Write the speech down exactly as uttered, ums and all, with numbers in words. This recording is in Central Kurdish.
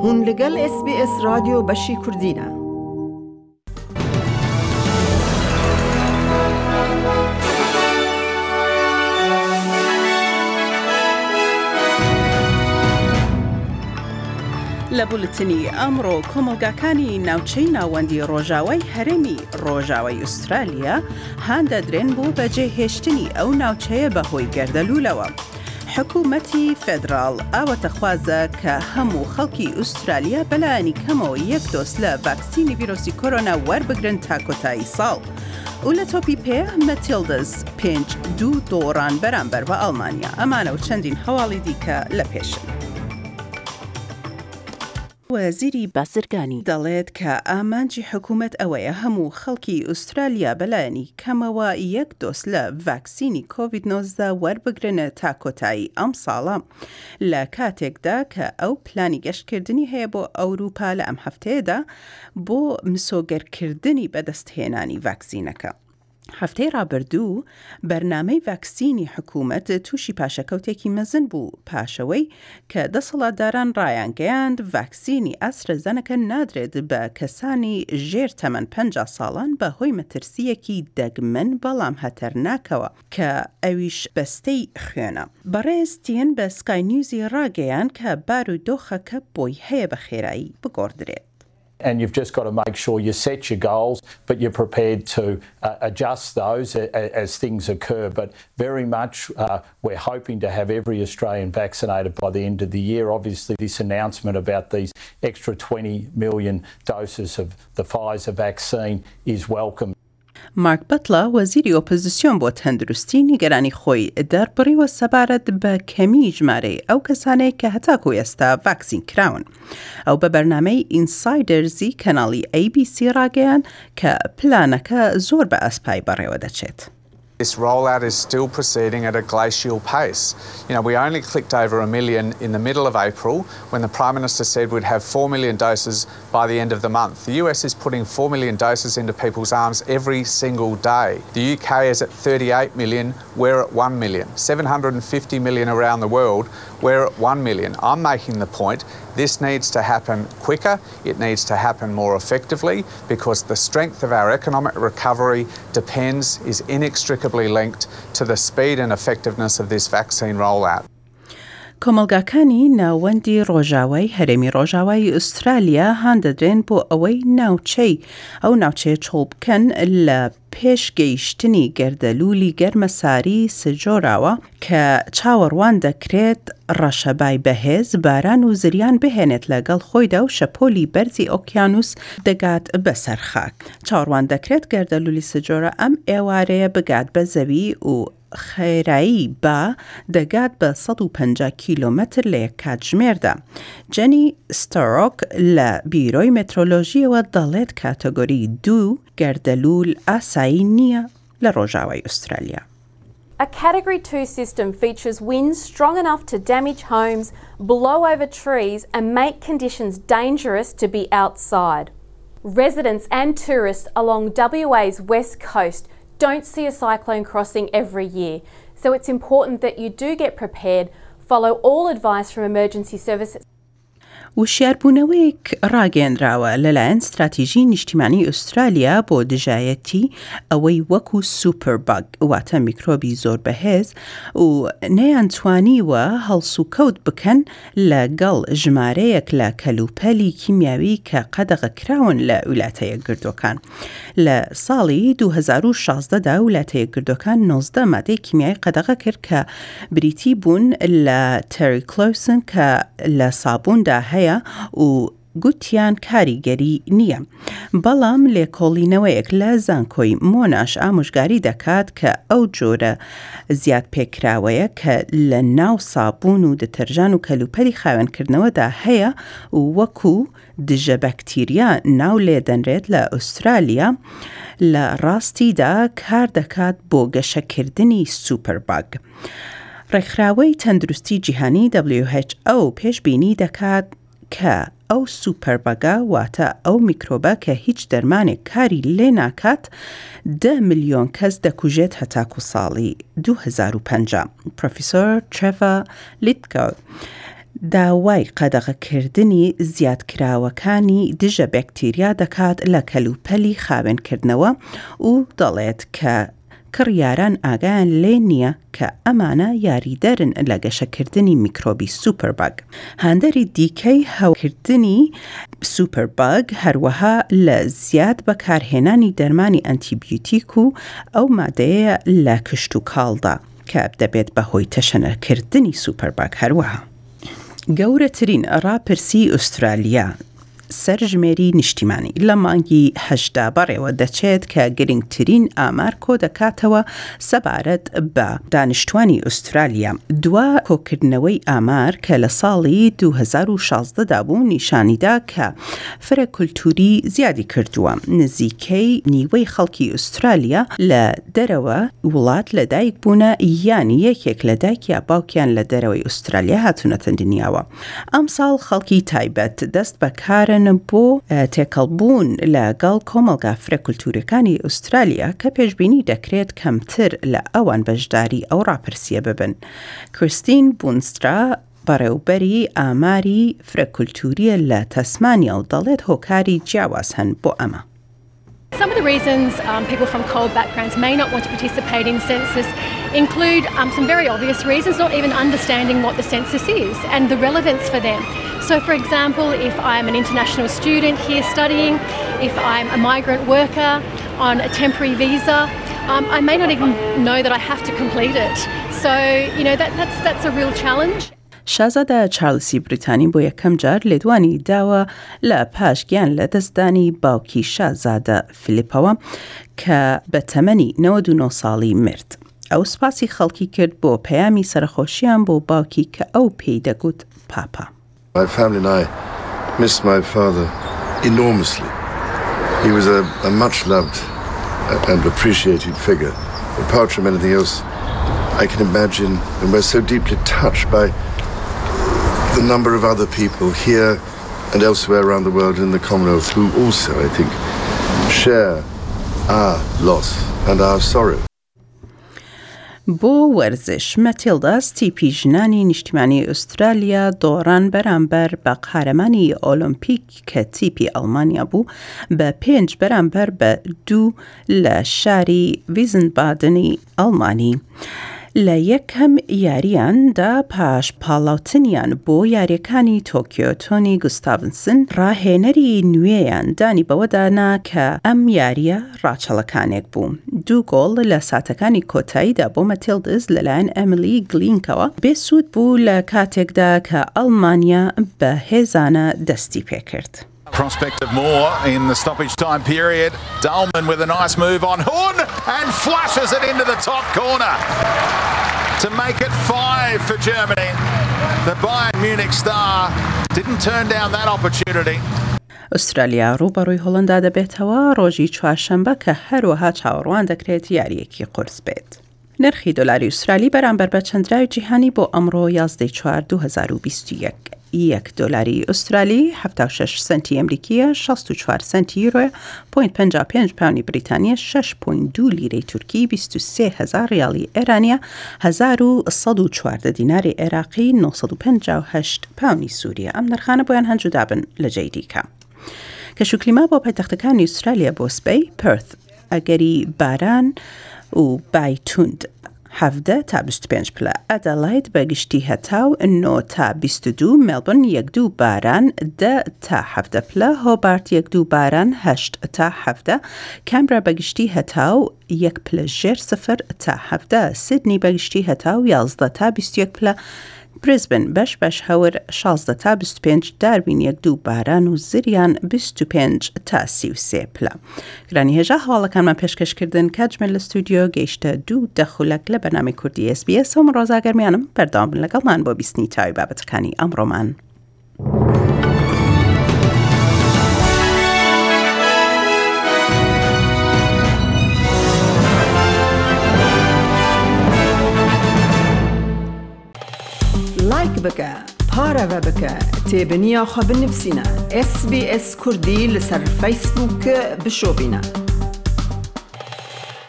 هون لگل اس بی اس رادیو بشی کردینه. لبولتنی امرو کۆمەڵگاکانی ناوچەی ناوەندی ڕۆژاوای هەرێمی ڕۆژاوای ئوسترالیا هاندەدرێن بۆ بەجێهێشتنی ئەو ناوچەیە بەهۆی گەردەلوولەوە. حکوومەتی فێدراڵ ئاوەتەخوازە کە هەموو خەڵکی ئوسترالیا بەلایەنی کەمەوە یەک دۆس لە ڤاکسینی ڤیرۆسی کۆرۆنا وەربگرن تا کۆتایی ساڵ. و لە تۆپی پێ مەتیلدەز پێنج دوو دۆڕان بەرامبەر بە ئەڵمانیا. ئەمانە و چەندین هەواڵی دیکە لە پێشن. وەزیری بازرگانی دەڵێت کە ئامانجی حکوومەت ئەوەیە هەموو خەڵکی ئوسترالیا بەلایەنی کەمەوە یەک دۆس لە ڤاکسینی کۆڤید نۆزدە وەربگرنە تا کۆتایی ئەم ساڵە لە کاتێکدا کە ئەو پلانی گەشتکردنی هەیە بۆ ئەوروپا لە ئەم هەفتەیەدا بۆ مسۆگەرکردنی بەدەستهێنانی ڤاکسینەکە. هەفتەی ڕابردوو بەرنامەی ڤاکسینی حکوومەت تووشی پاشەکەوتێکی مەزن بوو پاشەوەی کە دەسەڵاتداران ڕایانگەیاند ڤاکسینی ئەسترازەنەکە نادرێت بە کەسانی ژێر تەمەن پەنجا ساڵان بەهۆی مەترسیەکی دەگمەن بەڵام هەتەرناکەوە کە ئەویش بەستەی خوێنە. بەڕێزتیان بە سکای نیوزی ڕاگەیان کە بارودۆخەکە بۆی هەیە بە خێرایی بگۆڕدرێت. And you've just got to make sure you set your goals, but you're prepared to uh, adjust those as, as things occur. But very much uh, we're hoping to have every Australian vaccinated by the end of the year. Obviously, this announcement about these extra twenty million doses of the Pfizer vaccine is welcome. مارک بەتڵە وەزیری ئۆپۆزیسیۆن بۆ تەندروستی نیگەرانی خۆی دەربڕیوە سەبارەت بە کەمی ژمارەی ئەو کەسانەی کە هەتاکو ئێستا ڤاکسین کراون. ئەو بە بەرنامەی ئینسایدەرزی کەناڵی ئەی بی سی ڕاگەیان کە پلانەکە زۆر بە ئەسپای بەڕێوە دەچێت. This rollout is still proceeding at a glacial pace. You know, we only clicked over a million in the middle of April when the Prime Minister said we'd have four million doses by the end of the month. The U S is putting four million doses into people's arms every single day. The U K is at thirty-eight million, we're at one million. seven hundred fifty million around the world, we're at one million. I'm making the point this needs to happen quicker, it needs to happen more effectively because the strength of our economic recovery depends, is inextricably linked to the speed and effectiveness of this vaccine rollout. کۆمەڵگاکانی ناوەندی ڕۆژاوای هەرێمی ڕۆژاوای ئوسترالیا هاندەدرێن بۆ ئەوەی ناوچەی ئەو ناوچەیە چۆڵ بکەن لە پێشگەیشتنی گەردەلوولی گەرمەساری سجۆراوە کە چاوەڕوان دەکرێت ڕەشەبای بەهێز باران و زریان بهێنێت لەگەڵ خۆیدا و شەپۆلی بەرزی ئۆکیانوس دەگات بەسەر خاک. چاوەڕوان دەکرێت گەردەلوولی سجۆرە ئەم ئێوارەیە بگات بە زەوی و خێرایی با دەگات بە سەد و پەنجا کیلۆمەتر لە یەک کاتژمێردا. جەنی ستۆڕۆک لە بیرۆی مێترۆلۆژیەوە دەڵێت کاتەگۆری دوو گەردەلوول ئاسایی نییە لە ڕۆژاوای ئوسترالیا. A Category two system features winds strong enough to damage homes, blow over trees and make conditions dangerous to be outside. Residents and tourists along W A's west coast don't see a cyclone crossing every year, so it's important that you do get prepared, follow all advice from emergency services. وشیاربوونەوەیەک ڕاگەیەنراوە لەلایەن ستراتیژی نیشتیمانی ئوسترالیا بۆ دژایەتی ئەوەی وەکو سوپەرباگ واتە میکرۆبی زۆر بەهێز و نەیانتوانیوە هەڵسوکەوت بکەن لەگەڵ ژمارەیەک لە کەلوپەلی کیمیاوی کە قەدەغەکراون لە ویلایەتە یەکگرتووەکان. لە ساڵی دوو هەزار و شازدەدا ویلایەتە یەکگرتووەکان نۆزدە مادەی کیمیایی قەدەغە کرد کە بریتی بوون لە تەریکلۆسن کە لە سابووندا هەیە و گوتیان کاریگەری نییە. بەڵام لێکۆڵینەوەیەک لە زانکۆی مۆناش ئامۆژگاری دەکات کە ئەو جۆرە زیاد پێکراوەیە کە لە ناو سابوون و دەتەرژان و کەلوپەلی خاوێنکردنەوەدا هەیە و وەکو دژە بەکتیریا ناو لێدەنرێت لە ئوسترالیا لە ڕاستیدا کار دەکات بۆ گەشەکردنی سوپەرباگ. ڕێکخراوەی تەندروستی جیهانی دبلیو ئەیچ ئۆ پێشبینی دەکات کە ئەو سوپەربەگە واتە ئەو میکرۆبە کە هیچ دەرمانێک کاری لێ ناکات ده ملیۆن کەس دەکوژێت هەتاکو ساڵی دوو هەزار و پەنجا. پرۆفیسۆر ترێڤەر لیتکۆ داوای قەدەغەکردنی زیادکراوەکانی دژە بەکتریا دەکات لە کەلوپەلی خاوێنکردنەوە و دەڵێت کە کڕیاران ئاگایان لێ نییە کە ئەمانە یاریدەرن لە گەشەکردنی میکرۆبی سوپەرباگ. هاندەری دیکەی هەوکردنی سوپەرباگ هەروەها لە زیاد بەکارهێنانی دەرمانی ئەنتیبیوتیک و ئەو مادەیە لە کشت و کاڵدا کە دەبێت بەهۆی تەشەنەکردنی سوپەرباگ. هەروەها گەورەترین ڕاپرسی ئوسترالیا سەرژمێری نیشتیمانی لە مانگی هەژدا بەڕێوە دەچێت کە گرنگترین ئامار کۆ دەکاتەوە سەبارەت بە دانیشتوانی ئوسترالیا. دوا کۆکردنەوەی ئامار کە لە ساڵی دوو هەزار و شازدە بوو نیشانیدا کە فرە کولتوری زیادی کردووە. نزیکەی نیوەی خەڵکی ئوسترالیا لە دەرەوە وڵات لە دایک بوونە یانی یەکێک لە دایک یا باوکیان لە دەرەوەی ئوسترالیا هاتوونەتە دنیاوە. ئەم ساڵ خەڵکی تایبەت دەست بەکارن بۆ تێکەڵبوون لەگەڵ کۆمەڵگا فرە کولتوریەکانی ئوسترالیا کە پێشبینی دەکرێت کەمتر لە ئەوان بەشداری ئەو ڕاپرسیە ببن. کریستین بونسترا بەڕێوبەری ئاماری فرە کولتوریە لە تەسمانیا و دەڵێت هۆکاری جیاواز هەن بۆ ئەمە. Some of the reasons um, people from cold backgrounds may not want to participate in census include um, some very obvious reasons, not even understanding what the census is and the relevance for them. So, for example, if I'm an international student here studying, if I'm a migrant worker on a temporary visa, um, I may not even know that I have to complete it. So, you know, that, that's, that's a real challenge. شازادە چارلسی بریتانی بۆ یەکەم جار لێدوانی داوە لە پاشگیان لە دەستدانی باوکی شازادە فلیپەوە کە بە تەمەنی نەوەد و نۆ ساڵی مرد. ئەو سپاسی خەڵکی کرد بۆ پەیامی سەرخۆشیان بۆ باوکی کە ئەو پێی دەگوت پاپا. My family and I miss my father enormously. He was a, a much loved and appreciated figure. Apart from anything else I can imagine, and we're so deeply touched by the number of other people here and elsewhere around the world in the Commonwealth who also, I think, share our loss and our sorrow. بۆ وەرزش مەتیلدا ستیپی ژنانی نیشتیمانی ئوسترالیا دۆڕان بەرامبەر بە قارەمانی ئۆلۆمپیک کە تیپی ئەڵمانیا بوو بە پێنج بەرامبەر بە دوو لە شاری ویزنبادنی ئەڵمانی. لە یەکەم یاریاندا پاش پاڵاوتنیان بۆ یاریەکانی تۆکیۆ تۆنی گوستاڤنسن ڕاهێنەری نوێیان دانی بەوەدانا کە ئەم یاریە ڕاچەڵەکانێک بوو. دوو گۆڵ لە ساتەکانی کۆتاییدا بۆ مەتیلدز لەلایەن ئەمیلی گلینکەوە بێسوود بوو لە کاتێکدا کە ئەڵمانیا بە هێزانە دەستی پێکرد. Prospect of more in the stoppage time period. Dahlman with a nice move on Hun and flushes it into the top corner to make it five for Germany. The Bayern Munich star didn't turn down that opportunity. ئوسترالیا ڕوبەڕووی هۆڵەندا دەبێتەوە ڕۆژی چوارشەمبە کە هەروەها چاوەڕوان دەکرێت یاریەکی قورس بێت. نرخی دۆلاری ئوسترالی بەرامبەر بە چەندراوی جیهانی بۆ ئەمڕۆ یازدەی چوار دوو هەزار و بیست و یەک. یەک دۆلاری ئوسترالی هەفتاد و شەش سنتی ئەمریکیە، شەست و چوار سنتی یورۆ، پۆینت پەنجا و پێنج پاونی بریتانیە، شەش پۆینت دوو لیرەی تورکی، بیست و سێ هەزار ریاڵی ئێرانیە، هەزار و سەد و چواردە دیناری عێراقی، نۆ سەد و پەنجا و هەشت پاونی سووریە. ئەم نرخانە بۆیان هەنجودابن لە جێی دیکە. کەشوکلیما بۆ پایتەختەکانی ئوسترالیا بۆ سبەی پرث ئەگەری باران و بایتوند هەڤدە تا بیست و پێنج پلە، ئەدەلاید بەگشتی هەتاو نۆ تا بیست و دوو، مێڵبۆرن یەک دوو باران دە تا هەڤدە پلە، هۆبارت یەک دوو باران هەشت تا هەڤدە، کامبرا بەگشتی هەتاو یەک پلە ژێر سفر تا هەڤدە، سیدنی بەگشتی هەتاو یازدە تا بیست و یەک پلە، برزبن بەش بەش هەور شازدە تا بیست و پێنج، داروین یەک دوو باران و زریان بیست و پێنج تا سی و سێ پلە. گرانی هێژە هەواڵەکانمان پێشکەشکردن کاتژمێر لە ستودیۆ گەیشتە دوو دەخولەک لە بەرنامەی کوردی ئێس بی ئێس و ڕۆژاگەرمیانم بەردەوام بن لەگەڵمان بۆ بیستنی تاوی بابەتەکانی ئەمڕۆمان. لایک بکە، پارەوە بکە، تێبنییا خۆ بنفسینە. اس بی اس کوردی لەسەر فیسبووک بشۆبینە.